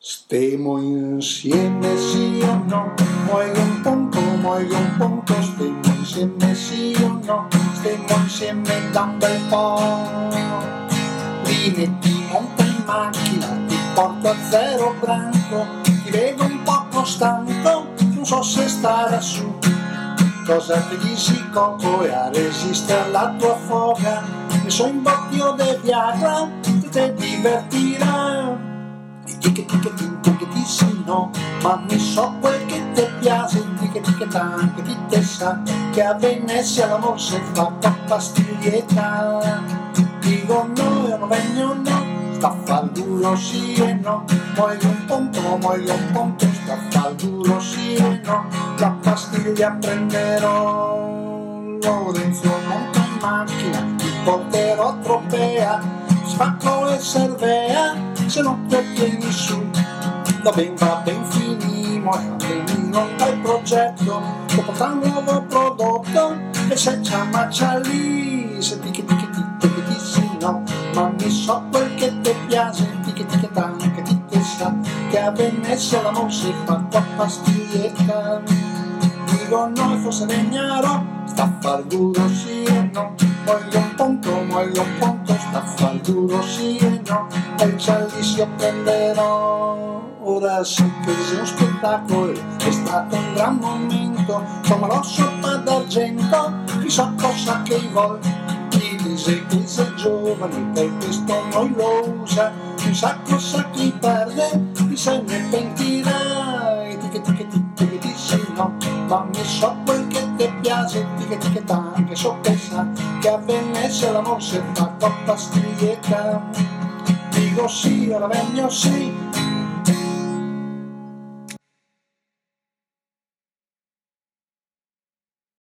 Stiamo insieme sì o no? Muoio un punto, stiamo insieme sì o no? Stiamo insieme da un bel po'. Lì ti monta in macchina, ti porto a Zero Branco, ti vedo un poco stanco, non so se stare su. Cosa ti dici Coco e a resistere alla tua foga? Ne so in bottio de Viagra, te divertirà. Che sì no, ma mi so quel che te piace, che tanto che te sa, che a Venezia l'amor si fa con pastiglietta. Dico no, io non vengo no, sta a far duro sì e no, muoio un punto, sta a far duro sì e no, la pastiglia prenderò. Lorenzo monta in macchina, ti porterò a Tropea, spacco e servea, se non te tieni su. Va ben finimo, non dai progetto, dopo tra un nuovo prodotto, e se c'è lì, se ti sì no, ma mi so quel che te piace, che ti sa, che a Venezia l'amor si fa qua pastiglietta. Dico no, forse Legnaro, sta a far duro sì e no, muoio un punto, sta a far duro sì e no, e il cialisio prenderò. Ora sì che sia uno spettacolo, è stato un gran momento, come lo sopra d'argento, chissà cosa che vuoi. Chi dice che sei giovane, che questo non lo usa, chissà cosa chi perde, chi se ne pentirà. E che dici no, ma mi so quel che te piace, che tanto so che sa, che a Venezia l'amor si fa con pastiglietta. Dico sì, ora vengo sì,